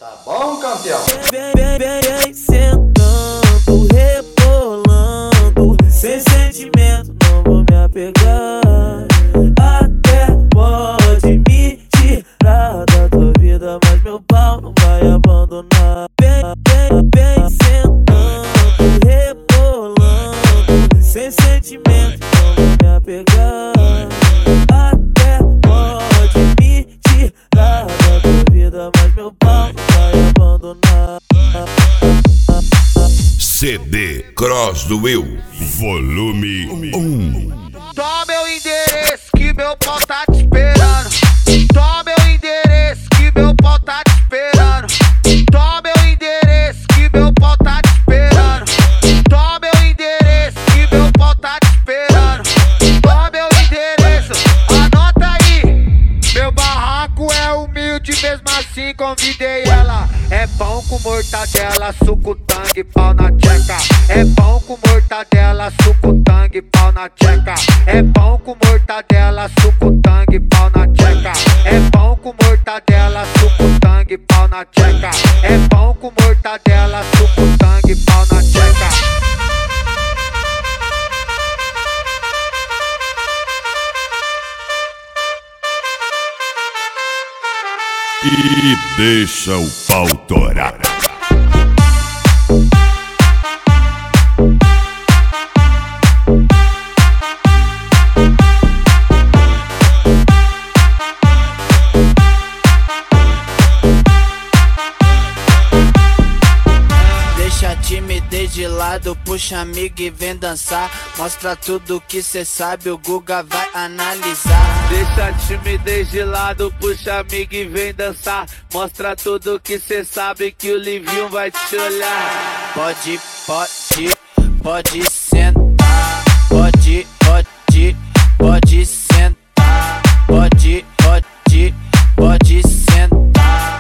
Tá bom, campeão? Vem sentando, rebolando, sem sentimento, não vou me apegar. Até pode me tirar da tua vida, mas meu pau não vai abandonar. Vem sentando, rebolando, sem sentimento, não vou me apegar. Até pode me tirar da tua vida, mas meu pau não vai abandonar. CD Cross do Will, volume 1. Toma meu endereço que meu pau tá te esperando. Toma meu endereço que meu pau tá te esperando. Toma meu endereço que meu pau tá te esperando. Toma meu endereço que meu pau tá te esperando. Toma meu endereço, anota aí. Meu barraco é humilde, mesmo assim convidei ela. É pão com mortadela, suco, tangue, pau na tcheca. É pão com mortadela, suco, tangue, pau na tcheca. É pão com mortadela, suco, tangue, pau na tcheca. É pão com mortadela, suco, tangue, pau na tcheca. É pão com mortadela, suco, tangue, pau na tcheca. E deixa o pau torar. Deixa a timidez de lado, puxa amigo e vem dançar. Mostra tudo que cê sabe, o Guga vai analisar. Deixa a timidez de lado, puxa amigo e vem dançar. Mostra tudo que cê sabe que o Livinho vai te olhar. Pode sentar. Pode sentar. Pode sentar. Pode sentar.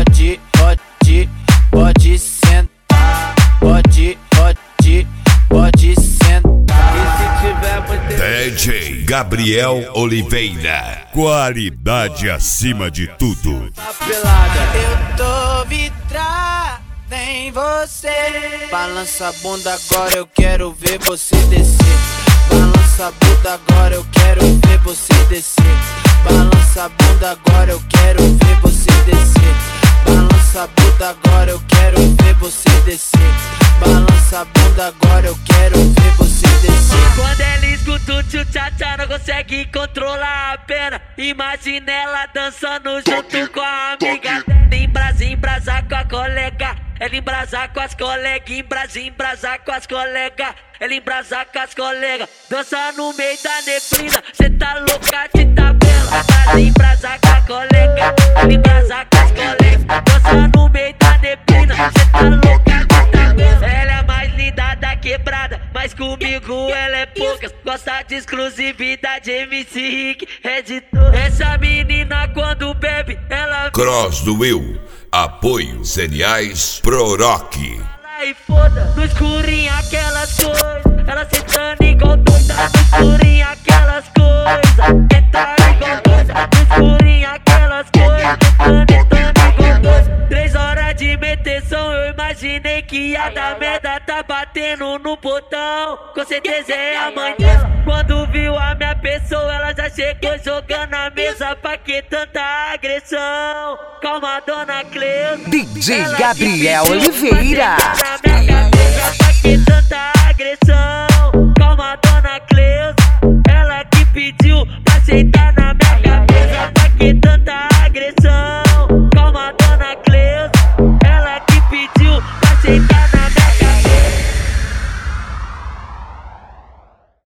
Pode sentar. E se tiver muito DJ Gabriel Oliveira, qualidade acima de tudo. pelada. Eu tô vidrada em você. Balança a bunda agora, eu quero ver você descer. Balança a bunda agora, eu quero ver você descer. Balança a bunda agora, eu quero ver você descer. Balança a bunda agora, eu quero ver você descer. Balança a bunda agora, eu quero ver você descer. Quando ela escuta o tchu-tchá-tchá, não consegue controlar a pena. Imagina ela dançando junto com a amiga. Embrasar com a colega. Ela embrasar com as colegas. Embrasar com as colegas. Ela embrasar com as colegas. Dança no meio da neblina. Cê tá louca de tabela. Embrasar com a colega. Ela embrasar com as colegas. Dança no meio da neblina. Cê tá louca de tabela. Ela é mais linda da quebrada, mas comigo ela é poucas. Gosta de exclusividade, MC Rick é de todas. Essa menina quando bebe, ela Cross do Will, apoio cereais Pro Rock. e foda. No escurinho aquelas coisas, ela sentando igual doida. No escurinho aquelas coisas, sentando igual doida. No escurinho aquelas coisas, sentando igual doida. 3 horas de meteção, eu imaginei que ia dar merda. Tá batendo no portão, com certeza é a mãe dela. Quando viu a minha pessoa, ela já chegou jogando a mesa. Pra que tanta agressão? Calma, dona Cleusa. DJ Gabriel Oliveira. Pra que tanta